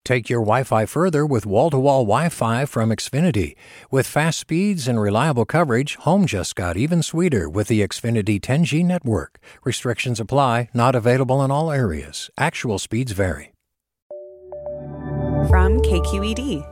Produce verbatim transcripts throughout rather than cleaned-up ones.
Take your Wi-Fi further with wall-to-wall Wi-Fi from Xfinity. With fast speeds and reliable coverage, home just got even sweeter with the Xfinity ten G network. Restrictions apply, not available in all areas. Actual speeds vary. From K Q E D.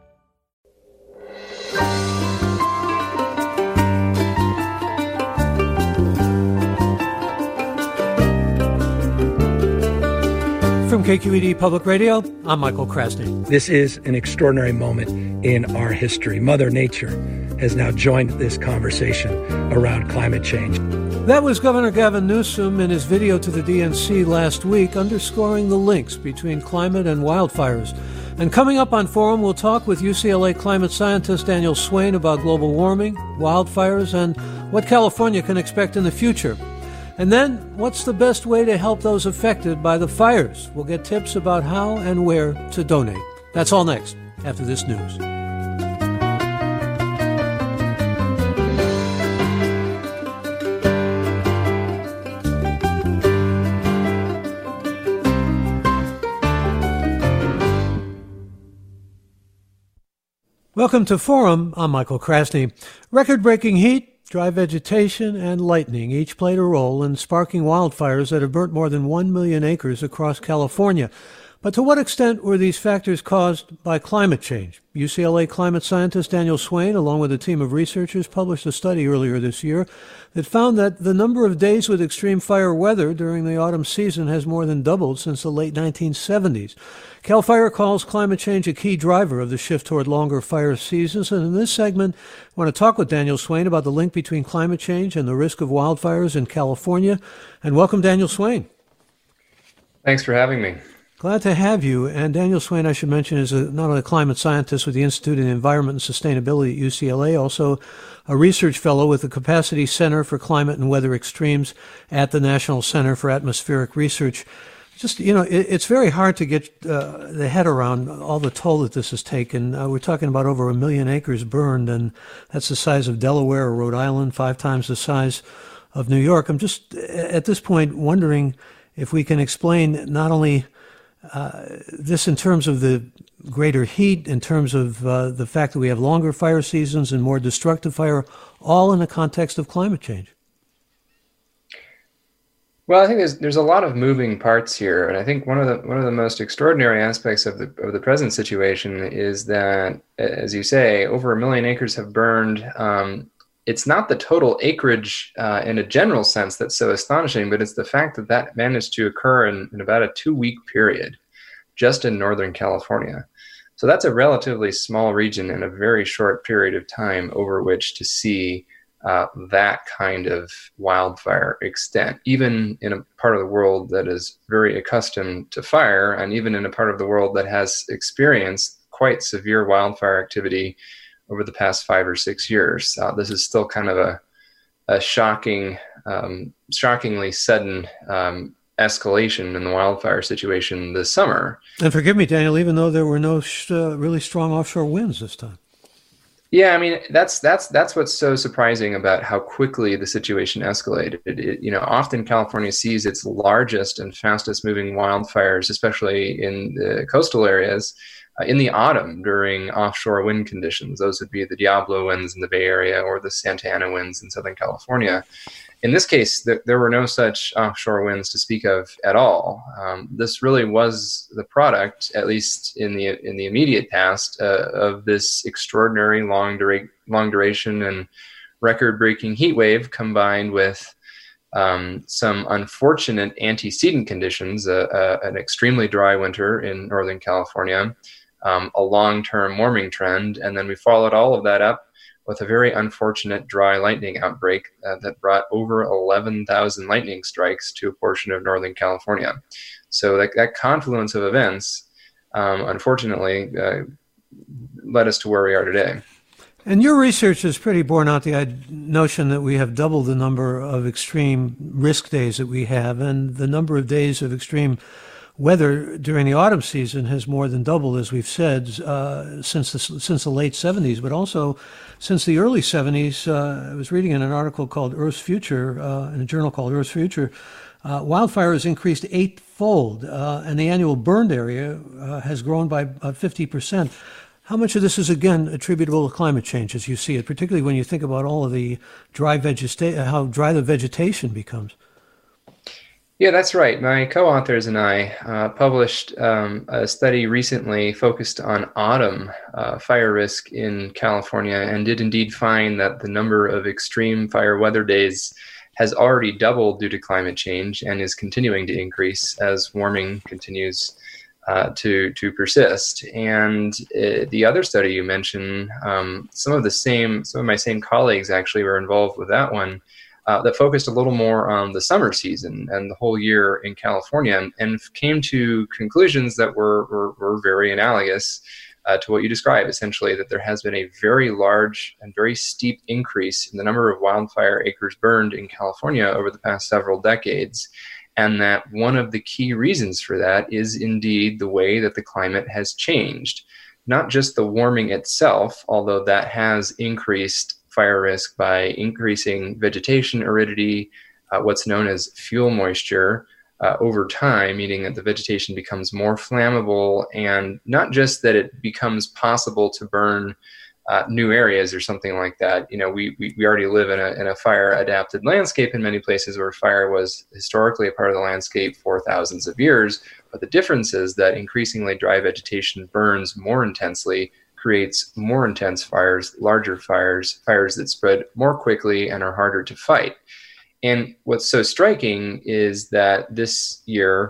From K Q E D Public Radio, I'm Michael Krasny. This is an extraordinary moment in our history. Mother Nature has now joined this conversation around climate change. That was Governor Gavin Newsom in his video to the D N C last week, underscoring the links between climate and wildfires. And coming up on Forum, we'll talk with U C L A climate scientist Daniel Swain about global warming, wildfires, and what California can expect in the future. And then, what's the best way to help those affected by the fires? We'll get tips about how and where to donate. That's all next, after this news. Welcome to Forum. I'm Michael Krasny. Record-breaking heat, dry vegetation, and lightning each played a role in sparking wildfires that have burnt more than one million acres across California. But to what extent were these factors caused by climate change? U C L A climate scientist Daniel Swain, along with a team of researchers, published a study earlier this year that found that the number of days with extreme fire weather during the autumn season has more than doubled since the late nineteen seventies. CAL FIRE calls climate change a key driver of the shift toward longer fire seasons. And in this segment, I want to talk with Daniel Swain about the link between climate change and the risk of wildfires in California. And welcome, Daniel Swain. Thanks for having me. Glad to have you. And Daniel Swain, I should mention, is a, not only a climate scientist with the Institute of Environment and Sustainability at U C L A, also a research fellow with the Capacity Center for Climate and Weather Extremes at the National Center for Atmospheric Research. Just, you know, it, it's very hard to get uh, the head around all the toll that this has taken. Uh, we're talking about over a million acres burned, and that's the size of Delaware or Rhode Island, five times the size of New York. I'm just, at this point, wondering if we can explain not only Uh, this in terms of the greater heat, in terms of uh, the fact that we have longer fire seasons and more destructive fire, all in the context of climate change. Well, I think there's there's a lot of moving parts here, and I think one of the one of the most extraordinary aspects of the of the present situation is that, as you say, over a million acres have burned. Um, it's not the total acreage uh, in a general sense that's so astonishing, but it's the fact that that managed to occur in, in about a two-week period, just in Northern California. So that's a relatively small region in a very short period of time over which to see uh, that kind of wildfire extent, even in a part of the world that is very accustomed to fire, and even in a part of the world that has experienced quite severe wildfire activity over the past five or six years. Uh, this is still kind of a, a shocking, um, shockingly sudden um, escalation in the wildfire situation this summer. And forgive me, Daniel, even though there were no sh- uh, really strong offshore winds this time. Yeah, I mean, that's that's that's what's so surprising about how quickly the situation escalated. It, it, you know, often California sees its largest and fastest moving wildfires, especially in the coastal areas, uh, in the autumn during offshore wind conditions. Those would be the Diablo winds in the Bay Area or the Santa Ana winds in Southern California. In this case, th- there were no such offshore winds to speak of at all. Um, this really was the product, at least in the in the immediate past, uh, of this extraordinary long, dura- long duration and record-breaking heat wave combined with um, some unfortunate antecedent conditions, uh, uh, an extremely dry winter in Northern California, um, a long-term warming trend, and then we followed all of that up with a very unfortunate dry lightning outbreak uh, that brought over eleven thousand lightning strikes to a portion of Northern California. So that, that confluence of events, um, unfortunately, uh, led us to where we are today. And your research has pretty borne out the notion that we have doubled the number of extreme risk days that we have, and the number of days of extreme weather during the autumn season has more than doubled, as we've said, uh, since the, since the late seventies, but also since the early seventies. Uh, I was reading in an article called Earth's Future, uh, in a journal called Earth's Future, Uh, wildfire has increased eightfold, uh, and the annual burned area uh, has grown by uh, fifty percent. How much of this is, again, attributable to climate change as you see it, particularly when you think about all of the dry vegeta- how dry the vegetation becomes? Yeah, that's right. My co-authors and I uh, published um, a study recently focused on autumn uh, fire risk in California, and did indeed find that the number of extreme fire weather days has already doubled due to climate change and is continuing to increase as warming continues uh, to to persist. And uh, the other study you mentioned, um, some of the same, some of my same colleagues actually were involved with that one, uh, that focused a little more on the summer season and the whole year in California, and, and came to conclusions that were were, were very analogous Uh, to what you describe, essentially that there has been a very large and very steep increase in the number of wildfire acres burned in California over the past several decades, and that one of the key reasons for that is indeed the way that the climate has changed. Not just the warming itself, although that has increased fire risk by increasing vegetation aridity, uh, what's known as fuel moisture, Uh, over time, meaning that the vegetation becomes more flammable, and not just that it becomes possible to burn uh, new areas or something like that. You know, we, we, we already live in a, in a fire-adapted landscape in many places where fire was historically a part of the landscape for thousands of years, but the difference is that increasingly dry vegetation burns more intensely, creates more intense fires, larger fires, fires that spread more quickly and are harder to fight. And what's so striking is that this year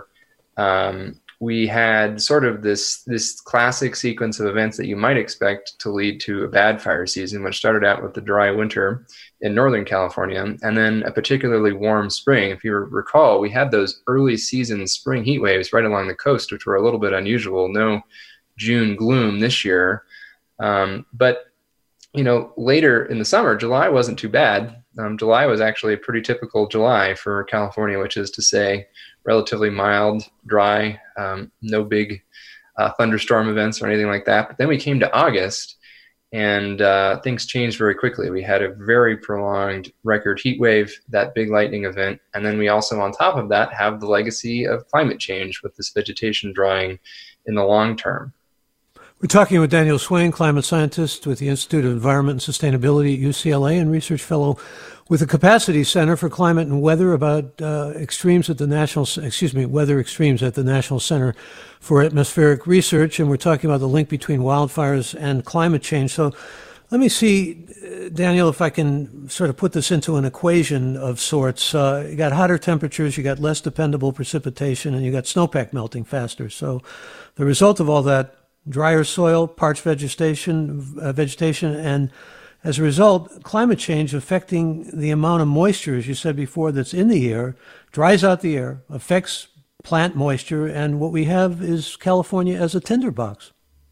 um, we had sort of this this classic sequence of events that you might expect to lead to a bad fire season, which started out with the dry winter in Northern California, and then a particularly warm spring. If you recall, we had those early season spring heat waves right along the coast, which were a little bit unusual. No June gloom this year. Um, but, you know, later in the summer, July wasn't too bad. Um, July was actually a pretty typical July for California, which is to say relatively mild, dry, um, no big uh, thunderstorm events or anything like that. But then we came to August, and uh, things changed very quickly. We had a very prolonged record heat wave, that big lightning event, and then we also, on top of that, have the legacy of climate change with this vegetation drying in the long term. We're talking with Daniel Swain, climate scientist with the Institute of Environment and Sustainability at U C L A and research fellow with the Capacity Center for Climate and Weather about uh, extremes at the National, excuse me, weather extremes at the National Center for Atmospheric Research. And we're talking about the link between wildfires and climate change. So let me see, Daniel, if I can sort of put this into an equation of sorts. Uh, you got hotter temperatures, you got less dependable precipitation, and you got snowpack melting faster. So the result of all that, drier soil, parched vegetation, uh, vegetation, and as a result, climate change affecting the amount of moisture, as you said before, that's in the air, dries out the air, affects plant moisture, and what we have is California as a tinderbox,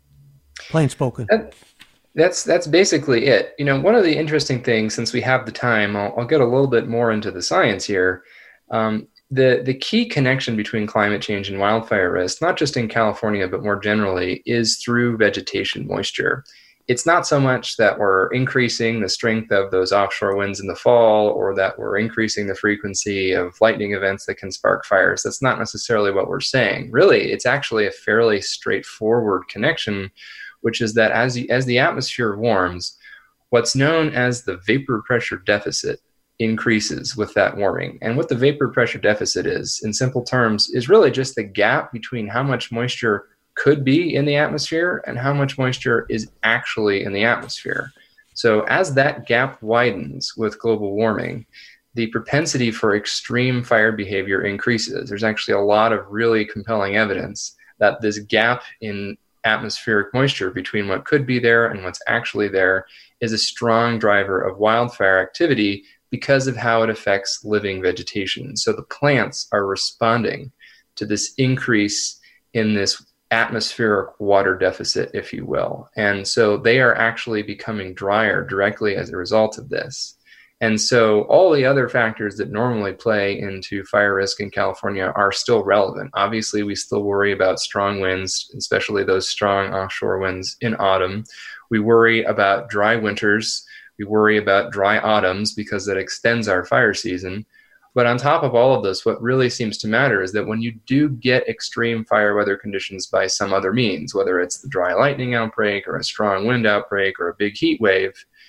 plain spoken. That, that's that's basically it. You know, one of the interesting things, since we have the time, I'll, I'll get a little bit more into the science here. Um, The, the key connection between climate change and wildfire risk, not just in California, but more generally, is through vegetation moisture. It's not so much that we're increasing the strength of those offshore winds in the fall, or that we're increasing the frequency of lightning events that can spark fires. That's not necessarily what we're saying. Really, it's actually a fairly straightforward connection, which is that as the, as the atmosphere warms, what's known as the vapor pressure deficit increases with that warming. And what the vapor pressure deficit is, in simple terms, is really just the gap between how much moisture could be in the atmosphere and how much moisture is actually in the atmosphere. So as that gap widens with global warming, the propensity for extreme fire behavior increases. There's actually a lot of really compelling evidence that this gap in atmospheric moisture between what could be there and what's actually there is a strong driver of wildfire activity, because of how it affects living vegetation. So the plants are responding to this increase in this atmospheric water deficit, if you will. And so they are actually becoming drier directly as a result of this. And so all the other factors that normally play into fire risk in California are still relevant. Obviously, we still worry about strong winds, especially those strong offshore winds in autumn. We worry about dry winters. We worry about dry autumns because that extends our fire season. But on top of all of this, what really seems to matter is that when you do get extreme fire weather conditions by some other means, whether it's the dry lightning outbreak or a strong wind outbreak or a big heat wave,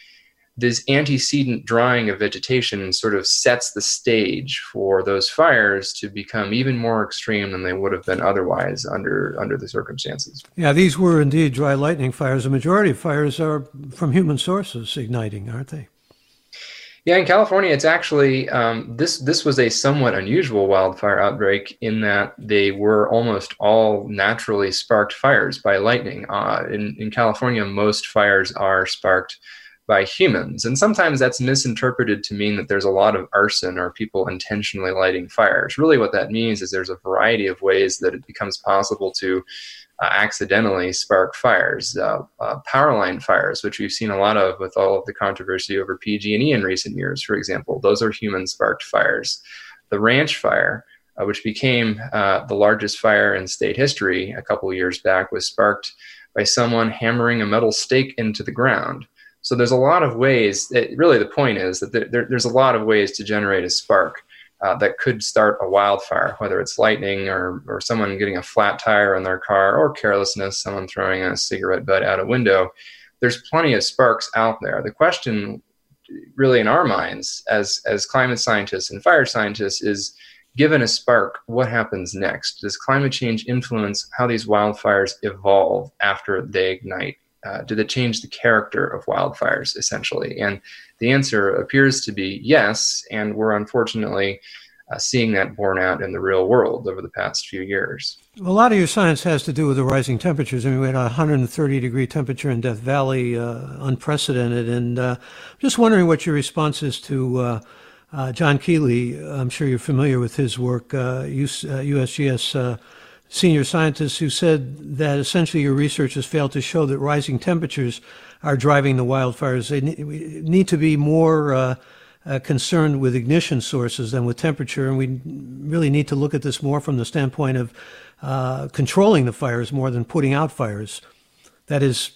this antecedent drying of vegetation sort of sets the stage for those fires to become even more extreme than they would have been otherwise under under the circumstances. Yeah, these were indeed dry lightning fires. The majority of fires are from human sources igniting, aren't they? Yeah, in California, it's actually, um, this this was a somewhat unusual wildfire outbreak in that they were almost all naturally sparked fires by lightning. Uh, in, in California, most fires are sparked by humans, and sometimes that's misinterpreted to mean that there's a lot of arson or people intentionally lighting fires. Really what that means is there's a variety of ways that it becomes possible to Uh, accidentally spark fires, uh, uh, power line fires, which we've seen a lot of with all of the controversy over P G and E in recent years, for example. Those are human-sparked fires. The Ranch Fire, uh, which became uh, the largest fire in state history a couple of years back, was sparked by someone hammering a metal stake into the ground. So there's a lot of ways, that, really the point is that there, there, there's a lot of ways to generate a spark Uh, that could start a wildfire, whether it's lightning or, or someone getting a flat tire in their car or carelessness, someone throwing a cigarette butt out a window. There's plenty of sparks out there. The question really in our minds as, as climate scientists and fire scientists is, given a spark, what happens next? Does climate change influence how these wildfires evolve after they ignite? Uh, do they change the character of wildfires, essentially? And the answer appears to be yes, and we're unfortunately uh, seeing that borne out in the real world over the past few years. A lot of your science has to do with the rising temperatures. I mean, we had a one hundred thirty degree temperature in Death Valley, uh, unprecedented, and uh, I'm just wondering what your response is to uh, uh, John Keeley. I'm sure you're familiar with his work, uh, U S G S uh, senior scientist, who said that essentially your research has failed to show that rising temperatures are driving the wildfires. They need to be more uh, uh, concerned with ignition sources than with temperature, and we really need to look at this more from the standpoint of uh, controlling the fires more than putting out fires. That is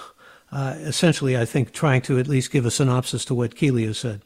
uh, essentially, I think, trying to at least give a synopsis to what Keeley has said.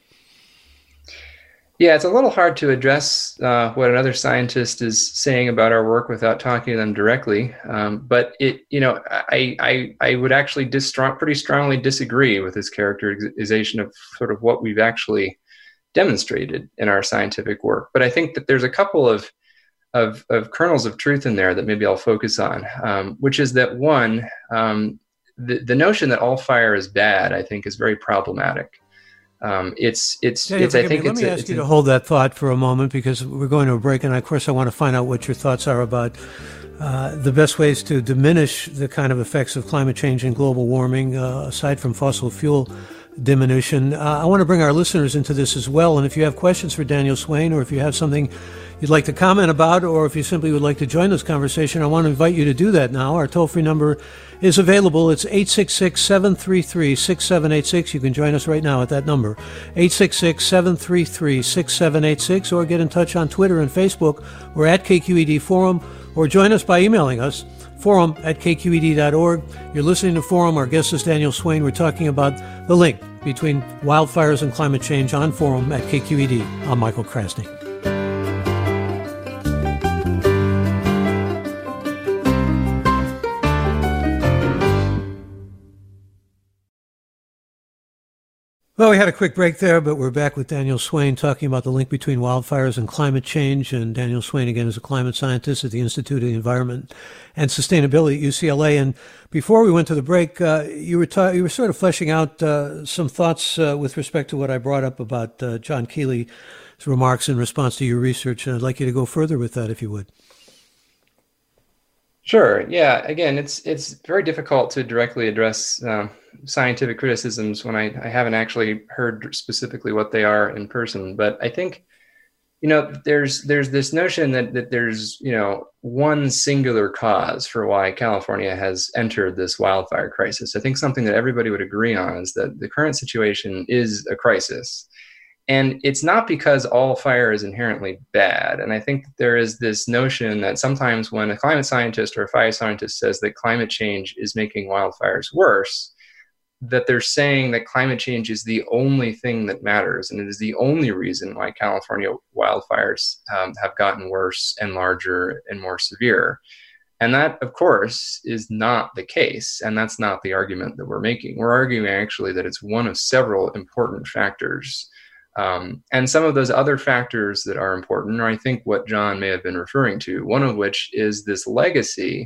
Yeah, it's a little hard to address uh, what another scientist is saying about our work without talking to them directly. Um, but it, you know, I, I, I would actually dis- strong, pretty strongly disagree with his characterization of sort of what we've actually demonstrated in our scientific work. But I think that there's a couple of of, of kernels of truth in there that maybe I'll focus on, um, which is that one, um, the, the notion that all fire is bad, I think, is very problematic. Um, it's, it's, Daniel, it's, I think me. it's, Let me a, ask it's you a, to hold that thought for a moment, because we're going to a break, and of course I want to find out what your thoughts are about uh, the best ways to diminish the kind of effects of climate change and global warming, uh, aside from fossil fuel diminution. Uh, I want to bring our listeners into this as well, and if you have questions for Daniel Swain, or if you have something you'd like to comment about, or if you simply would like to join this conversation, I want to invite you to do that now. Our toll-free number is available. It's eight six six, seven three three, six seven eight six. You can join us right now at that number, eight six six, seven three three, six seven eight six, or get in touch on Twitter and Facebook. We're at K Q E D Forum, or join us by emailing us, forum at k q e d dot org. You're listening to Forum. Our guest is Daniel Swain. We're talking about the link between wildfires and climate change on Forum at K Q E D. I'm Michael Krasny. Well, we had a quick break there, but we're back with Daniel Swain talking about the link between wildfires and climate change. And Daniel Swain, again, is a climate scientist at the Institute of Environment and Sustainability at U C L A. And before we went to the break, uh, you were ta- you were sort of fleshing out uh, some thoughts uh, with respect to what I brought up about uh, John Keeley's remarks in response to your research. And I'd like you to go further with that, if you would. Sure. Yeah. Again, it's it's very difficult to directly address um, scientific criticisms when I, I haven't actually heard specifically what they are in person. But I think, you know, there's there's this notion that that there's, you know, one singular cause for why California has entered this wildfire crisis. I think something that everybody would agree on is that the current situation is a crisis. And it's not because all fire is inherently bad. And I think that there is this notion that sometimes when a climate scientist or a fire scientist says that climate change is making wildfires worse, that they're saying that climate change is the only thing that matters, and it is the only reason why California wildfires um, have gotten worse and larger and more severe. And that, of course, is not the case, and that's not the argument that we're making. We're arguing actually that it's one of several important factors. Um, and some of those other factors that are important are, I think, what John may have been referring to, one of which is this legacy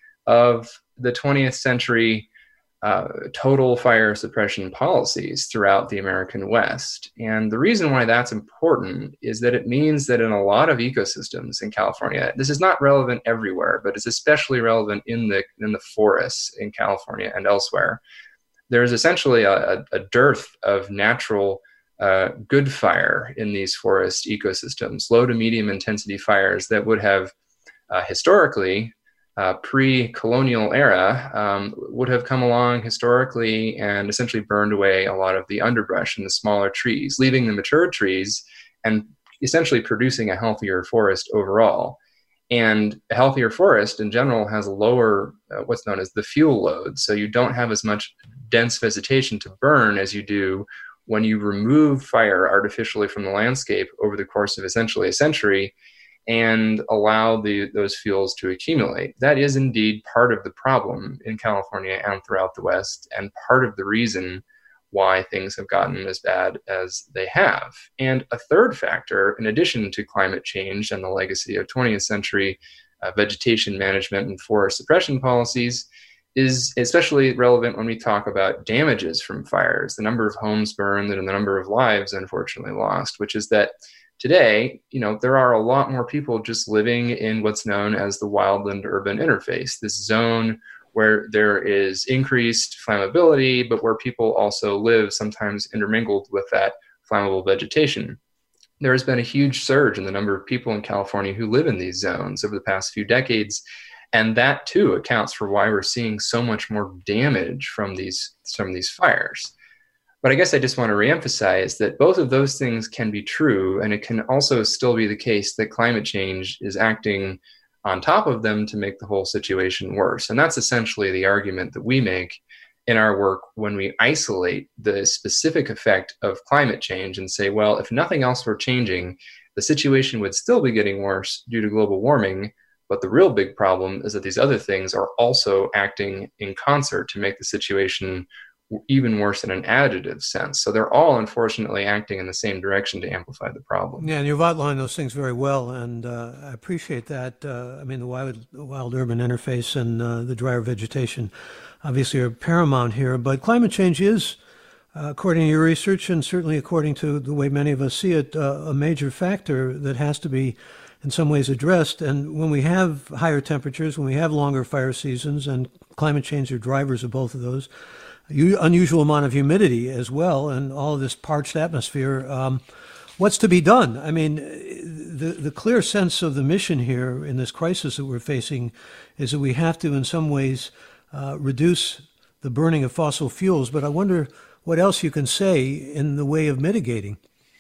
of the twentieth century uh, total fire suppression policies throughout the American West. And the reason why that's important is that it means that in a lot of ecosystems in California, this is not relevant everywhere, but it's especially relevant in the in the forests in California and elsewhere. There's essentially a, a dearth of natural uh, good fire in these forest ecosystems, low to medium intensity fires that would have uh, historically Uh, pre-colonial era um, would have come along historically and essentially burned away a lot of the underbrush and the smaller trees, leaving the mature trees and essentially producing a healthier forest overall. And a healthier forest in general has a lower, uh, what's known as the fuel load. So you don't have as much dense vegetation to burn as you do when you remove fire artificially from the landscape over the course of essentially a century and allow the, those fuels to accumulate. That is indeed part of the problem in California and throughout the West, and part of the reason why things have gotten as bad as they have. And a third factor, in addition to climate change and the legacy of twentieth century uh, vegetation management and forest suppression policies, is especially relevant when we talk about damages from fires, the number of homes burned and the number of lives unfortunately lost, which is that today, you know, there are a lot more people just living in what's known as the wildland-urban interface, this zone where there is increased flammability, but where people also live sometimes intermingled with that flammable vegetation. There has been a huge surge in the number of people in California who live in these zones over the past few decades, and that too accounts for why we're seeing so much more damage from these, from these fires. But I guess I just want to reemphasize that both of those things can be true, and it can also still be the case that climate change is acting on top of them to make the whole situation worse. And that's essentially the argument that we make in our work when we isolate the specific effect of climate change and say, well, if nothing else were changing, the situation would still be getting worse due to global warming. But the real big problem is that these other things are also acting in concert to make the situation even worse in an additive sense. So they're all unfortunately acting in the same direction to amplify the problem. Yeah, and you've outlined those things very well, and uh, I appreciate that. Uh, I mean, the wild, wild urban interface and uh, the drier vegetation obviously are paramount here, but climate change is, uh, according to your research, and certainly according to the way many of us see it, uh, a major factor that has to be in some ways addressed. And when we have higher temperatures, when we have longer fire seasons, and climate change are drivers of both of those, unusual amount of humidity as well, and all of this parched atmosphere. Um, what's to be done? I mean, the the clear sense of the mission here in this crisis that we're facing is that we have to, in some ways, uh, reduce the burning of fossil fuels. But I wonder what else you can say in the way of mitigating.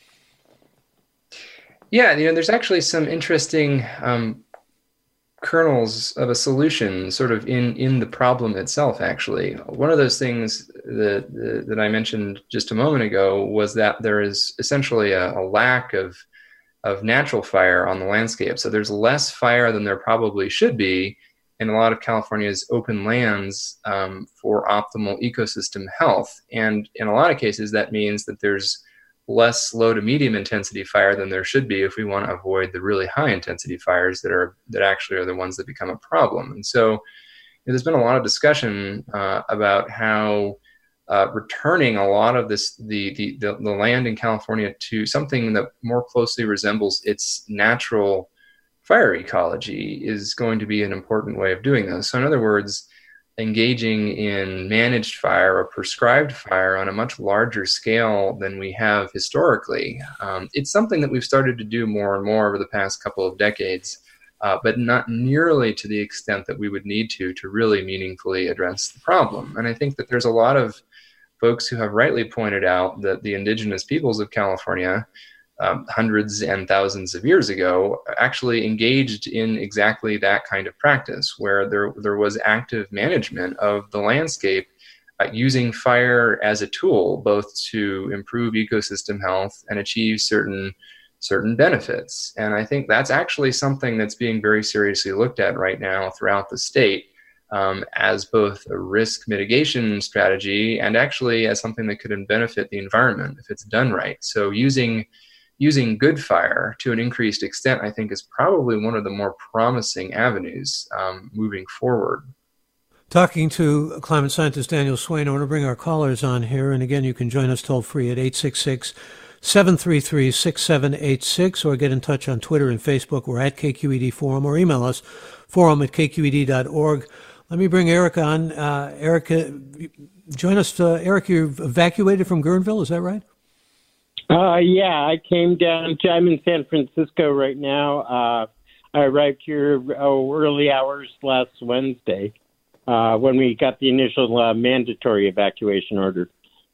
Yeah, you know, there's actually some interesting um, kernels of a solution sort of in, in the problem itself, actually. One of those things that, that I mentioned just a moment ago was that there is essentially a, a lack of, of natural fire on the landscape. So there's less fire than there probably should be in a lot of California's open lands um, for optimal ecosystem health. And in a lot of cases, that means that there's less low to medium intensity fire than there should be if we want to avoid the really high intensity fires that are that actually are the ones that become a problem. And so you know, there's been a lot of discussion uh, about how uh, returning a lot of this the, the the the land in California to something that more closely resembles its natural fire ecology is going to be an important way of doing this. So in other words, engaging in managed fire or prescribed fire on a much larger scale than we have historically. Um, it's something that we've started to do more and more over the past couple of decades, uh, but not nearly to the extent that we would need to to really meaningfully address the problem. And I think that there's a lot of folks who have rightly pointed out that the indigenous peoples of California, Um, hundreds and thousands of years ago, actually engaged in exactly that kind of practice, where there there was active management of the landscape uh, using fire as a tool, both to improve ecosystem health and achieve certain certain benefits. And I think that's actually something that's being very seriously looked at right now throughout the state, um, as both a risk mitigation strategy and actually as something that could benefit the environment if it's done right. So using using good fire to an increased extent, I think, is probably one of the more promising avenues um, moving forward. Talking to climate scientist Daniel Swain, I want to bring our callers on here. And again, you can join us toll free at eight six six, seven three three, six seven eight six, or get in touch on Twitter and Facebook. We're at K Q E D Forum, or email us, forum at k q e d dot org. Let me bring Eric on. Uh, Eric, uh, join us. Uh, Eric, you're evacuated from Guerneville, is that right? Uh, yeah, I came down to, I'm in San Francisco right now. Uh, I arrived here oh, early hours last Wednesday uh, when we got the initial uh, mandatory evacuation order.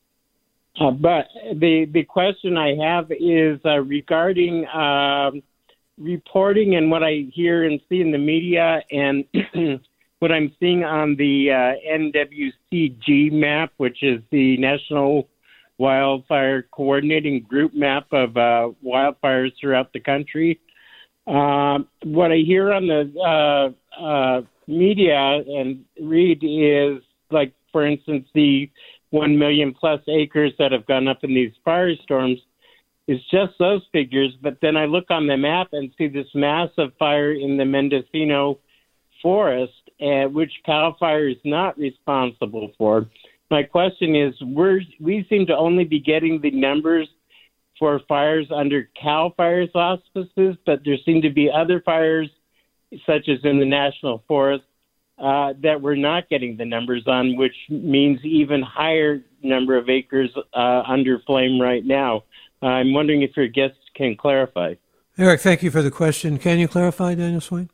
Uh, but the the question I have is uh, regarding uh, reporting and what I hear and see in the media and what I'm seeing on the uh, N W C G map, which is the National Wildfire Coordinating Group map of uh, wildfires throughout the country. Uh, what I hear on the uh, uh, media and read is, like, for instance, the one million plus acres that have gone up in these firestorms is just those figures. But then I look on the map and see this massive fire in the Mendocino forest, uh, which CAL FIRE is not responsible for. My question is, we're, we seem to only be getting the numbers for fires under CAL FIRE's auspices, but there seem to be other fires, such as in the National Forest, uh, that we're not getting the numbers on, which means even higher number of acres uh, under flame right now. Uh, I'm wondering if your guests can clarify. Eric, thank you for the question. Can you clarify, Daniel Swain?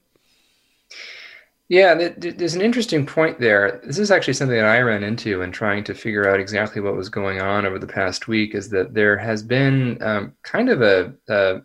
Yeah, there's an interesting point there. This is actually something that I ran into in trying to figure out exactly what was going on over the past week, is that there has been um, kind of a, a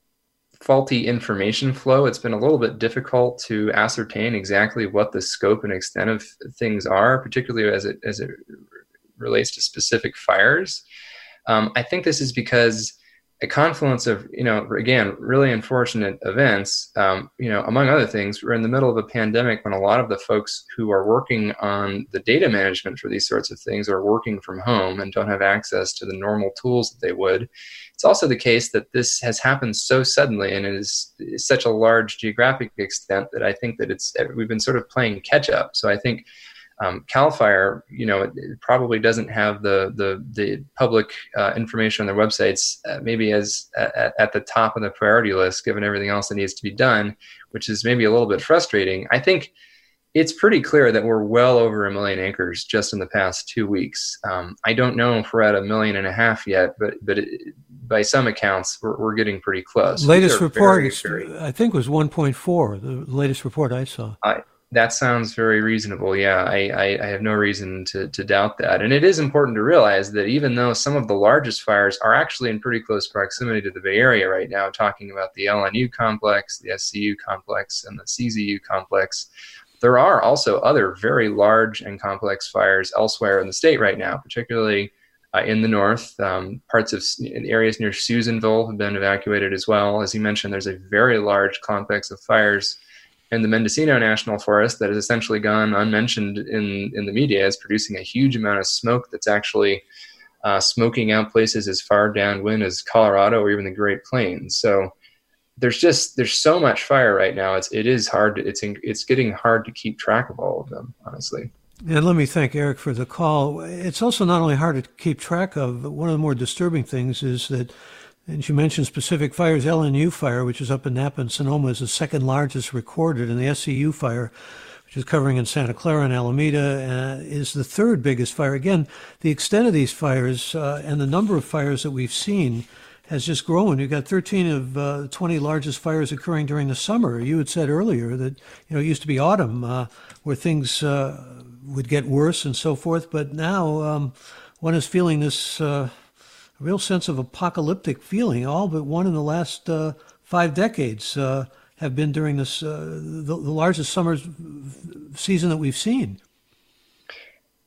faulty information flow. It's been a little bit difficult to ascertain exactly what the scope and extent of things are, particularly as it, as it relates to specific fires. Um, I think this is because a confluence of, you know, again, really unfortunate events, um, you know, among other things, we're in the middle of a pandemic when a lot of the folks who are working on the data management for these sorts of things are working from home and don't have access to the normal tools that they would. It's also the case that this has happened so suddenly and it is, is such a large geographic extent that I think that it's, we've been sort of playing catch up. So I think Um, CAL FIRE, you know, it, it probably doesn't have the the, the public uh, information on their websites uh, maybe as uh, at the top of the priority list, given everything else that needs to be done, which is maybe a little bit frustrating. I think it's pretty clear that we're well over a million acres just in the past two weeks. Um, I don't know if we're at a million and a half yet, but but it, by some accounts, we're, we're getting pretty close. Latest report, very, very, I think, was one point four. The latest report I saw. I, That sounds very reasonable. Yeah, I, I, I have no reason to, to doubt that. And it is important to realize that even though some of the largest fires are actually in pretty close proximity to the Bay Area right now, talking about the L N U complex, the S C U complex, and the C Z U complex, there are also other very large and complex fires elsewhere in the state right now, particularly uh, in the north. Um, parts of areas near Susanville have been evacuated as well. As you mentioned, there's a very large complex of fires in the Mendocino National Forest that has essentially gone unmentioned in, in the media, is producing a huge amount of smoke that's actually uh, smoking out places as far downwind as Colorado or even the Great Plains. So there's just there's so much fire right now. It's it is hard. To, it's in, it's getting hard to keep track of all of them, honestly. And let me thank Eric for the call. It's also not only hard to keep track of, but one of the more disturbing things is that, and you mentioned specific fires, L N U fire, which is up in Napa and Sonoma, is the second largest recorded, and the S C U fire, which is covering in Santa Clara and Alameda, uh, is the third biggest fire. Again, the extent of these fires uh, and the number of fires that we've seen has just grown. You've got thirteen of uh, twenty largest fires occurring during the summer. You had said earlier that, you know, it used to be autumn uh, where things uh, would get worse and so forth, but now um, one is feeling this uh, a real sense of apocalyptic feeling. All but one in the last uh, five decades uh, have been during this uh, the, the largest summer season that we've seen.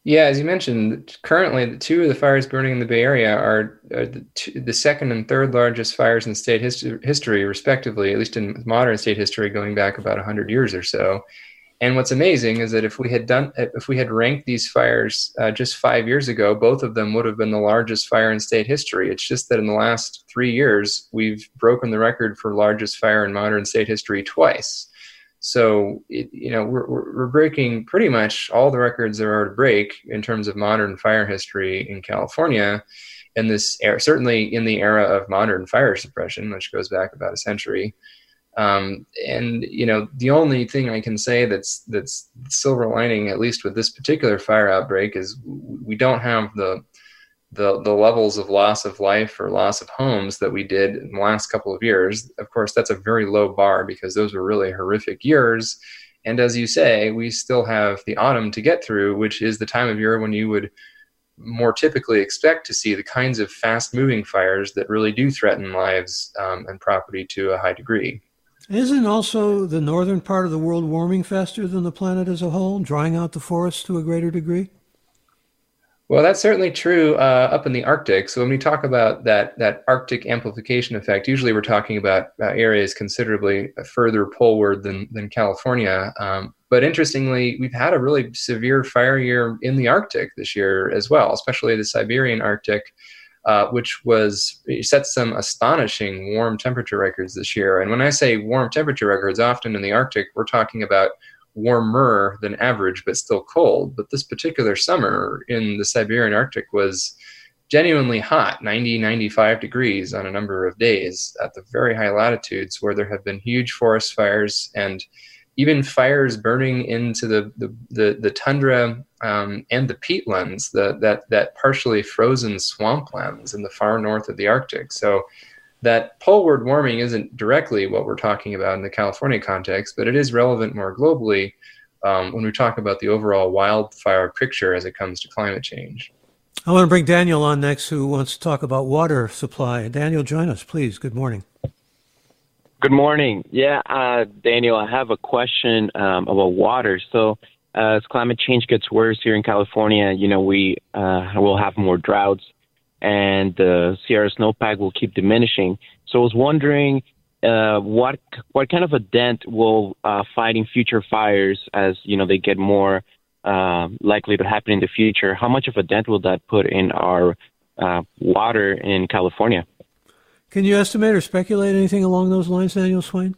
Yeah, as you mentioned, currently the two of the fires burning in the Bay Area are, are the, two, the second and third largest fires in state history, history, respectively, at least in modern state history, going back about one hundred years or so. And what's amazing is that if we had done, if we had ranked these fires uh, just five years ago, both of them would have been the largest fire in state history. It's just that in the last three years, we've broken the record for largest fire in modern state history twice. So, it, you know, we're, we're breaking pretty much all the records there are to break in terms of modern fire history in California. In this era, certainly in the era of modern fire suppression, which goes back about a century. Um, and, you know, the only thing I can say that's that's silver lining, at least with this particular fire outbreak, is we don't have the the the levels of loss of life or loss of homes that we did in the last couple of years. Of course, that's a very low bar because those were really horrific years. And as you say, we still have the autumn to get through, which is the time of year when you would more typically expect to see the kinds of fast-moving fires that really do threaten lives um, and property to a high degree. Isn't also the northern part of the world warming faster than the planet as a whole, drying out the forests to a greater degree? Well, that's certainly true uh, up in the Arctic. So when we talk about that that Arctic amplification effect, usually we're talking about uh, areas considerably further poleward than, than California. Um, but interestingly, we've had a really severe fire year in the Arctic this year as well, especially the Siberian Arctic, uh, which was set some astonishing warm temperature records this year. And when I say warm temperature records, often in the Arctic, we're talking about warmer than average, but still cold. But this particular summer in the Siberian Arctic was genuinely hot, ninety, ninety-five degrees on a number of days at the very high latitudes where there have been huge forest fires and even fires burning into the, the, the, the tundra um, and the peatlands, the, that, that partially frozen swamplands in the far north of the Arctic. So that poleward warming isn't directly what we're talking about in the California context, but it is relevant more globally um, when we talk about the overall wildfire picture as it comes to climate change. I want to bring Daniel on next, who wants to talk about water supply. Daniel, join us, please. Good morning. Good morning. Yeah, uh, Daniel, I have a question um, about water. So uh, as climate change gets worse here in California, you know, we uh, will have more droughts, and the Sierra snowpack will keep diminishing. So I was wondering uh, what what kind of a dent will uh, fighting future fires, as you know, they get more uh, likely to happen in the future. How much of a dent will that put in our uh, water in California? Can you estimate or speculate anything along those lines, Daniel Swain?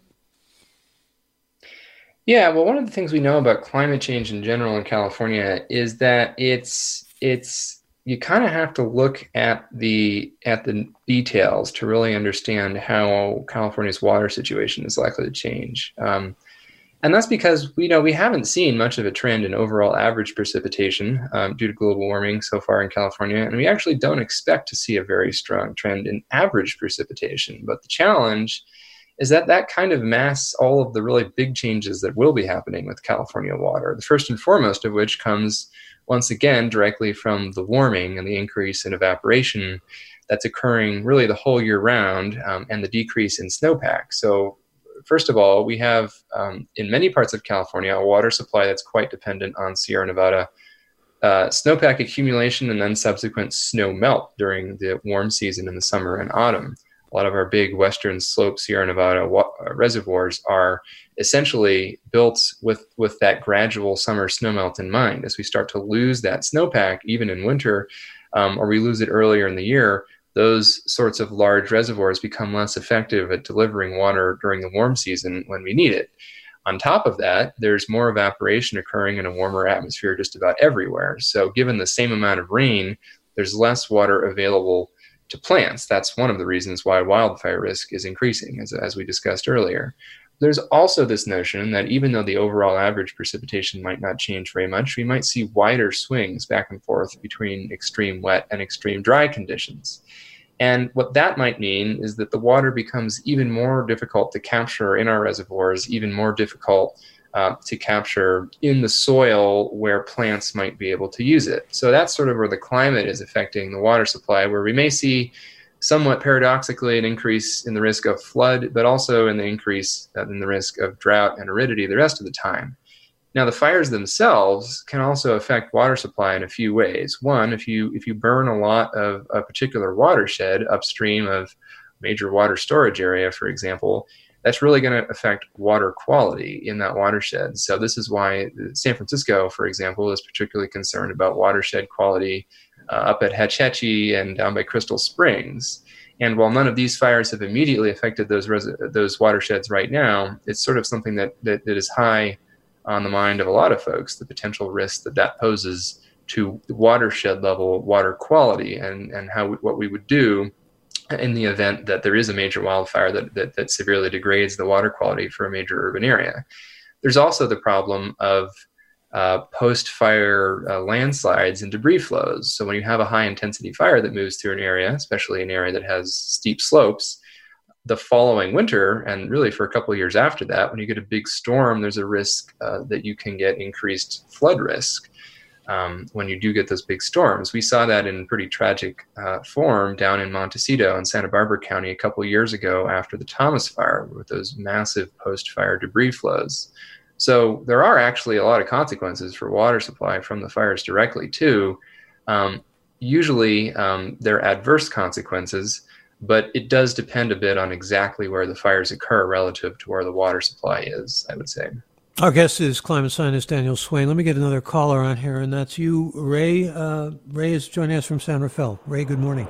Yeah, well, one of the things we know about climate change in general in California is that it's it's you kind of have to look at the at the details to really understand how California's water situation is likely to change. Um, and that's because we know we haven't seen much of a trend in overall average precipitation um, due to global warming so far in California, and we actually don't expect to see a very strong trend in average precipitation. But the challenge is that that kind of masks all of the really big changes that will be happening with California water, the first and foremost of which comes once again directly from the warming and the increase in evaporation that's occurring really the whole year round, um, and the decrease in snowpack. So first of all, we have um, in many parts of California a water supply that's quite dependent on Sierra Nevada uh, snowpack accumulation and then subsequent snow melt during the warm season in the summer and autumn. A lot of our big western slope Sierra Nevada wa- reservoirs are essentially built with, with that gradual summer snowmelt in mind. As we start to lose that snowpack, even in winter, um, or we lose it earlier in the year, those sorts of large reservoirs become less effective at delivering water during the warm season when we need it. On top of that, there's more evaporation occurring in a warmer atmosphere just about everywhere. So given the same amount of rain, there's less water available to plants. That's one of the reasons why wildfire risk is increasing, as, as we discussed earlier. There's also this notion that even though the overall average precipitation might not change very much, we might see wider swings back and forth between extreme wet and extreme dry conditions. And what that might mean is that the water becomes even more difficult to capture in our reservoirs, even more difficult uh, to capture in the soil where plants might be able to use it. So that's sort of where the climate is affecting the water supply, where we may see somewhat paradoxically an increase in the risk of flood, but also in the increase in the risk of drought and aridity the rest of the time. Now, the fires themselves can also affect water supply in a few ways. One, if you if you burn a lot of a particular watershed upstream of major water storage area, for example, that's really going to affect water quality in that watershed. So this is why San Francisco, for example, is particularly concerned about watershed quality uh, up at Hetch Hetchy and down by Crystal Springs. And while none of these fires have immediately affected those res- those watersheds right now, it's sort of something that, that, that is high on the mind of a lot of folks, the potential risk that that poses to watershed level water quality, and, and how we, what we would do in the event that there is a major wildfire that, that, that severely degrades the water quality for a major urban area. There's also the problem of uh, post-fire uh, landslides and debris flows. So when you have a high-intensity fire that moves through an area, especially an area that has steep slopes, the following winter, and really for a couple of years after that, when you get a big storm, there's a risk uh, that you can get increased flood risk um, when you do get those big storms. We saw that in pretty tragic uh, form down in Montecito in Santa Barbara County a couple of years ago after the Thomas Fire with those massive post-fire debris flows. So there are actually a lot of consequences for water supply from the fires directly too. Um, usually um, they're adverse consequences, but it does depend a bit on exactly where the fires occur relative to where the water supply is, I would say. Our guest is climate scientist Daniel Swain. Let me get another caller on here, and that's you, Ray. Uh, Ray is joining us from San Rafael. Ray, good morning.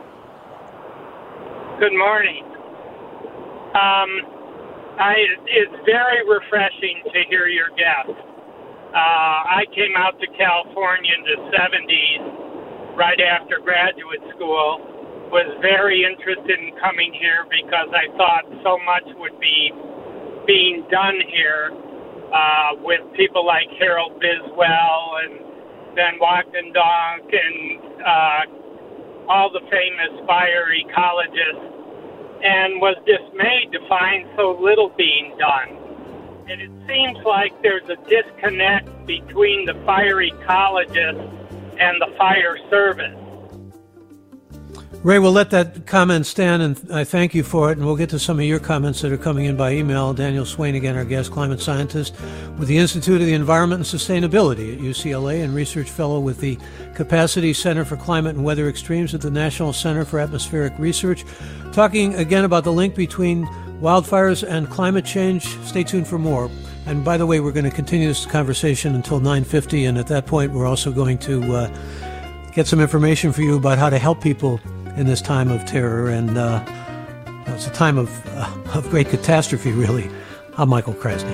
Good morning. Um, I, it's very refreshing to hear your guest. Uh, I came out to California in the seventies, right after graduate school. Was very interested in coming here because I thought so much would be being done here uh, with people like Harold Biswell and Van Wachtendonk and uh, all the famous fire ecologists, and was dismayed to find so little being done. And it seems like there's a disconnect between the fire ecologists and the fire service. Ray, we'll let that comment stand, and I thank you for it, and we'll get to some of your comments that are coming in by email. Daniel Swain, again, our guest, climate scientist with the Institute of the Environment and Sustainability at U C L A and research fellow with the Capacity Center for Climate and Weather Extremes at the National Center for Atmospheric Research, talking again about the link between wildfires and climate change. Stay tuned for more. And by the way, we're going to continue this conversation until nine fifty, and at that point, we're also going to uh, get some information for you about how to help people in this time of terror, and uh, it's a time of, uh, of great catastrophe, really. I'm Michael Krasny.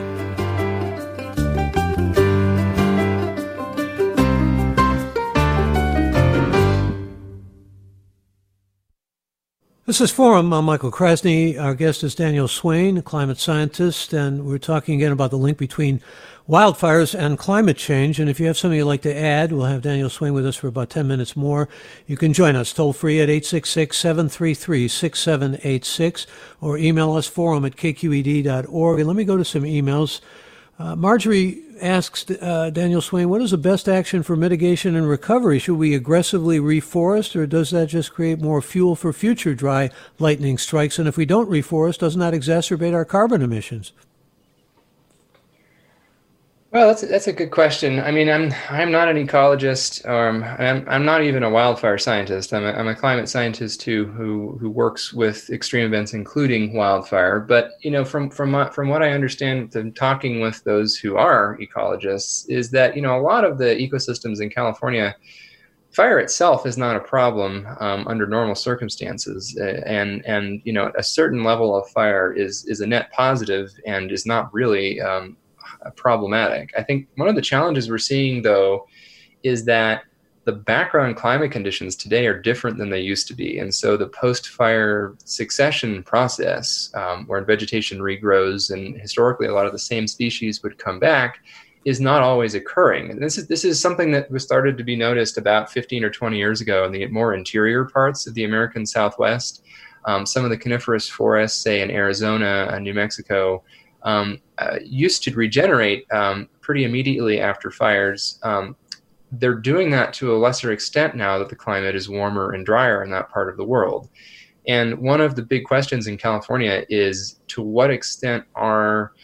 This is Forum. I'm Michael Krasny. Our guest is Daniel Swain, a climate scientist, and we're talking again about the link between wildfires and climate change. And if you have something you'd like to add, we'll have Daniel Swain with us for about ten minutes more. You can join us toll free at eight six six, seven three three, six seven eight six or email us forum at k q e d dot org. And let me go to some emails. Uh, Marjorie asks uh, Daniel Swain, what is the best action for mitigation and recovery? Should we aggressively reforest, or does that just create more fuel for future dry lightning strikes? And if we don't reforest, doesn't that exacerbate our carbon emissions? Well, that's a, that's a good question. I mean, I'm I'm not an ecologist, or I'm I'm, I'm not even a wildfire scientist. I'm a, I'm a climate scientist who who who works with extreme events, including wildfire. But you know, from from my, from what I understand, from talking with those who are ecologists, is that you know a lot of the ecosystems in California, fire itself is not a problem um, under normal circumstances, uh, and and you know a certain level of fire is is a net positive and is not really Um, problematic. I think one of the challenges we're seeing, though, is that the background climate conditions today are different than they used to be. And so the post-fire succession process, um, where vegetation regrows and historically a lot of the same species would come back, is not always occurring. And this is this is something that was started to be noticed about fifteen or twenty years ago in the more interior parts of the American Southwest. Um, some of the coniferous forests, say in Arizona and New Mexico, Um, uh, used to regenerate um, pretty immediately after fires. Um, they're doing that to a lesser extent now that the climate is warmer and drier in that part of the world. And one of the big questions in California is, to what extent are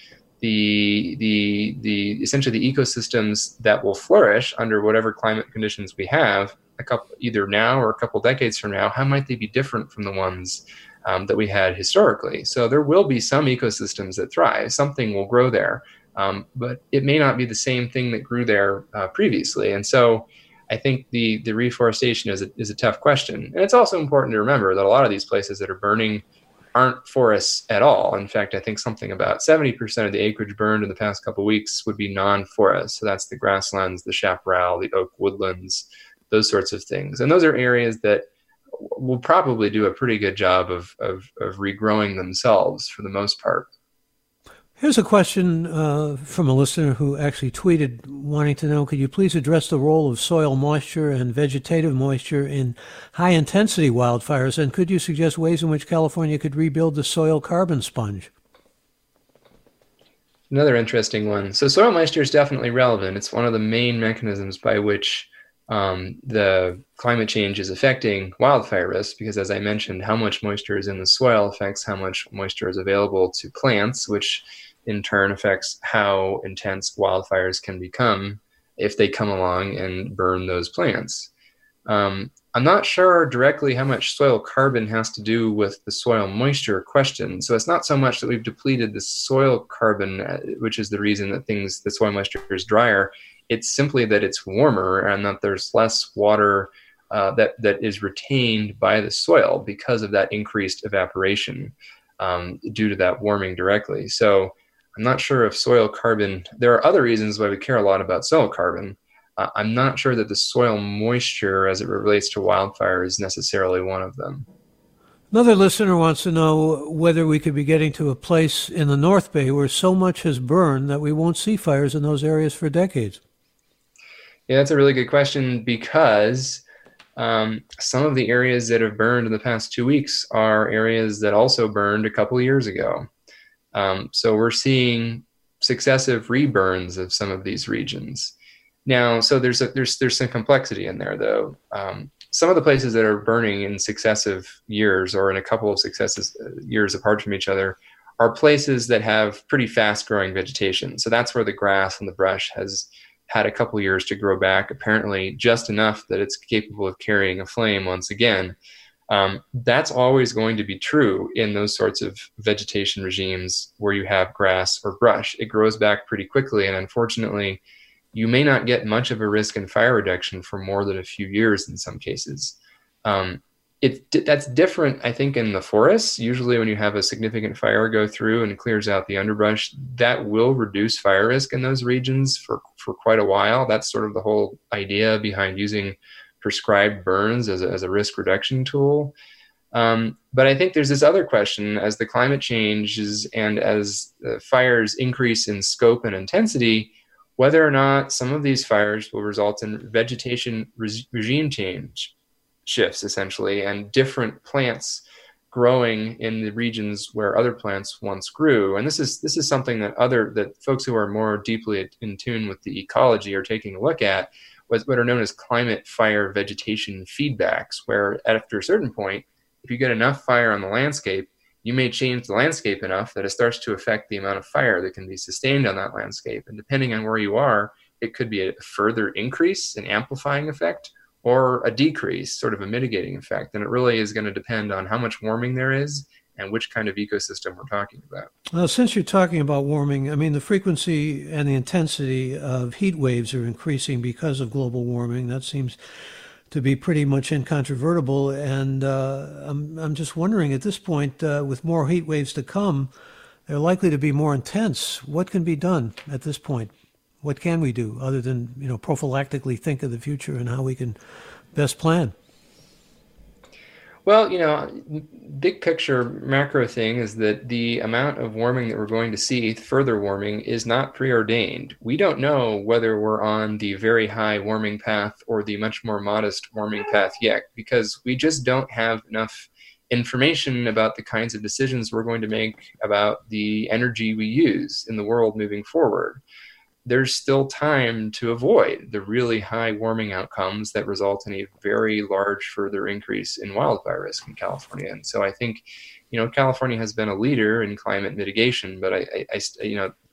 the the the essentially the ecosystems that will flourish under whatever climate conditions we have a couple either now or a couple decades from now, how might they be different from the ones um, that we had historically? So there will be some ecosystems that thrive. Something will grow there, um, but it may not be the same thing that grew there uh, previously. And so I think the the reforestation is a, is a tough question. And it's also important to remember that a lot of these places that are burning aren't forests at all. In fact, I think something about seventy percent of the acreage burned in the past couple of weeks would be non-forest. So that's the grasslands, the chaparral, the oak woodlands, those sorts of things. And those are areas that will probably do a pretty good job of, of, of regrowing themselves for the most part. Here's a question uh, from a listener who actually tweeted wanting to know, could you please address the role of soil moisture and vegetative moisture in high-intensity wildfires, and could you suggest ways in which California could rebuild the soil carbon sponge? Another interesting one. So soil moisture is definitely relevant. It's one of the main mechanisms by which um, the climate change is affecting wildfire risk, because as I mentioned, how much moisture is in the soil affects how much moisture is available to plants, which in turn affects how intense wildfires can become if they come along and burn those plants. Um, I'm not sure directly how much soil carbon has to do with the soil moisture question. So it's not so much that we've depleted the soil carbon, which is the reason that things, the soil moisture is drier. It's simply that it's warmer and that there's less water uh, that, that is retained by the soil because of that increased evaporation um, due to that warming directly. So I'm not sure if soil carbon, there are other reasons why we care a lot about soil carbon. Uh, I'm not sure that the soil moisture as it relates to wildfire is necessarily one of them. Another listener wants to know whether we could be getting to a place in the North Bay where so much has burned that we won't see fires in those areas for decades. Yeah, that's a really good question, because um, some of the areas that have burned in the past two weeks are areas that also burned a couple of years ago. Um, so we're seeing successive reburns of some of these regions. Now, so there's a, there's there's some complexity in there, though. Um, some of the places that are burning in successive years or in a couple of successive years apart from each other are places that have pretty fast-growing vegetation. So that's where the grass and the brush has had a couple of years to grow back, apparently just enough that it's capable of carrying a flame once again. Um, that's always going to be true in those sorts of vegetation regimes where you have grass or brush. It grows back pretty quickly, and unfortunately, you may not get much of a risk in fire reduction for more than a few years in some cases. Um, it, that's different, I think, in the forests. Usually when you have a significant fire go through and clears out the underbrush, that will reduce fire risk in those regions for, for quite a while. That's sort of the whole idea behind using prescribed burns as a, as a risk reduction tool. Um, but I think there's this other question: as the climate changes and as the fires increase in scope and intensity, whether or not some of these fires will result in vegetation re- regime change shifts, essentially, and different plants growing in the regions where other plants once grew. And this is this is something that other that folks who are more deeply in tune with the ecology are taking a look at, what are known as climate fire vegetation feedbacks, where after a certain point, if you get enough fire on the landscape, you may change the landscape enough that it starts to affect the amount of fire that can be sustained on that landscape. And depending on where you are, it could be a further increase, an amplifying effect, or a decrease, sort of a mitigating effect. And it really is going to depend on how much warming there is and which kind of ecosystem we're talking about. Well, since you're talking about warming, I mean, the frequency and the intensity of heat waves are increasing because of global warming. That seems to be pretty much incontrovertible. And uh, I'm, I'm just wondering at this point, uh, with more heat waves to come, they're likely to be more intense. What can be done at this point? What can we do other than, you know, prophylactically think of the future and how we can best plan? Well, you know, big picture macro thing is that the amount of warming that we're going to see, further warming, is not preordained. We don't know whether we're on the very high warming path or the much more modest warming path yet, because we just don't have enough information about the kinds of decisions we're going to make about the energy we use in the world moving forward. There's still time to avoid the really high warming outcomes that result in a very large further increase in wildfire risk in California. And so I think, you know, California has been a leader in climate mitigation, but I, I, I you know,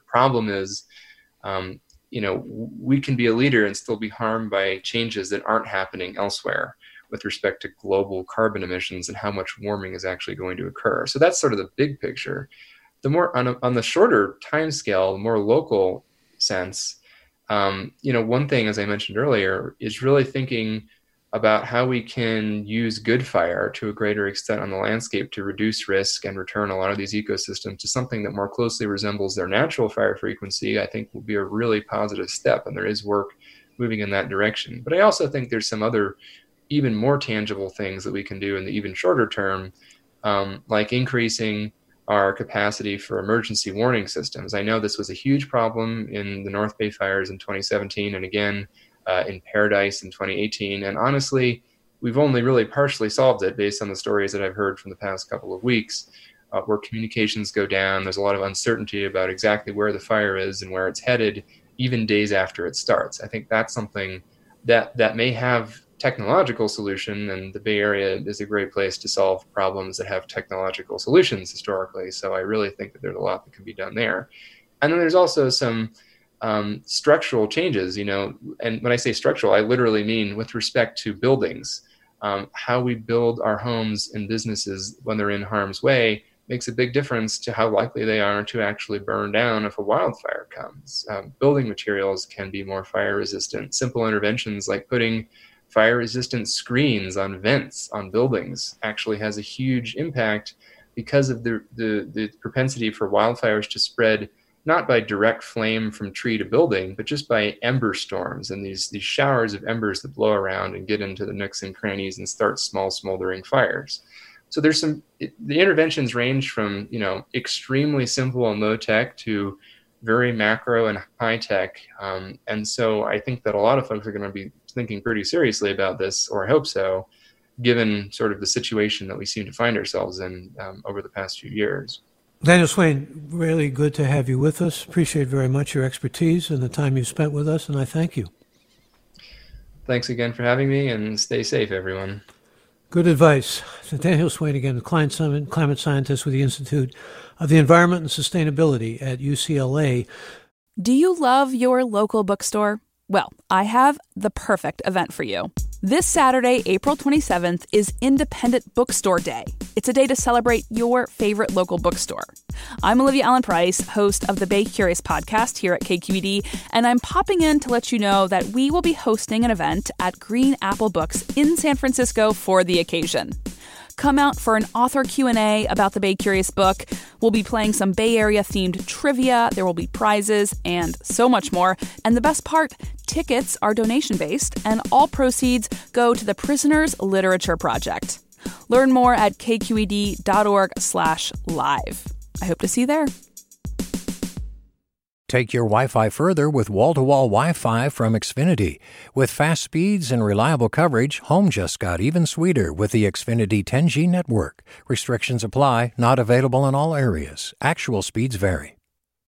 problem is, um, you know, we can be a leader and still be harmed by changes that aren't happening elsewhere with respect to global carbon emissions and how much warming is actually going to occur. So that's sort of the big picture. The more on, a, on the shorter time scale, the more local sense, um, you know, one thing, as I mentioned earlier, is really thinking about how we can use good fire to a greater extent on the landscape to reduce risk and return a lot of these ecosystems to something that more closely resembles their natural fire frequency. I think will be a really positive step, and there is work moving in that direction. But I also think there's some other even more tangible things that we can do in the even shorter term, um, like increasing our capacity for emergency warning systems. I know this was a huge problem in the North Bay fires in twenty seventeen, and again uh, in Paradise in twenty eighteen. And honestly, we've only really partially solved it based on the stories that I've heard from the past couple of weeks, uh, where communications go down. There's a lot of uncertainty about exactly where the fire is and where it's headed, even days after it starts. I think that's something that that may have technological solution, and the Bay Area is a great place to solve problems that have technological solutions historically. So I really think that there's a lot that can be done there. And then there's also some um, structural changes, you know, and when I say structural, I literally mean with respect to buildings. Um, how we build our homes and businesses when they're in harm's way makes a big difference to how likely they are to actually burn down if a wildfire comes. Um, building materials can be more fire resistant. Simple interventions like putting fire-resistant screens on vents on buildings actually has a huge impact because of the, the, the propensity for wildfires to spread not by direct flame from tree to building, but just by ember storms and these, these showers of embers that blow around and get into the nooks and crannies and start small smoldering fires. So there's some, it, the interventions range from, you know, extremely simple and low tech to very macro and high tech. Um, and so I think that a lot of folks are going to be thinking pretty seriously about this, or I hope so, given sort of the situation that we seem to find ourselves in um, over the past few years. Daniel Swain, really good to have you with us. Appreciate very much your expertise and the time you spent with us, and I thank you. Thanks again for having me, and stay safe, everyone. Good advice. So Daniel Swain again, climate, climate scientist with the Institute of the Environment and Sustainability at U C L A. Do you love your local bookstore? Well, I have the perfect event for you. This Saturday, April twenty-seventh, is Independent Bookstore Day. It's a day to celebrate your favorite local bookstore. I'm Olivia Allen Price, host of the Bay Curious podcast here at K Q E D, and I'm popping in to let you know that we will be hosting an event at Green Apple Books in San Francisco for the occasion. Come out for an author Q and A about the Bay Curious book. We'll be playing some Bay Area-themed trivia. There will be prizes and so much more. And the best part, tickets are donation-based, and all proceeds go to the Prisoners Literature Project. Learn more at kqed.org slash live. I hope to see you there. Take your Wi-Fi further with wall-to-wall Wi-Fi from Xfinity. With fast speeds and reliable coverage, home just got even sweeter with the Xfinity ten G network. Restrictions apply, not available in all areas. Actual speeds vary.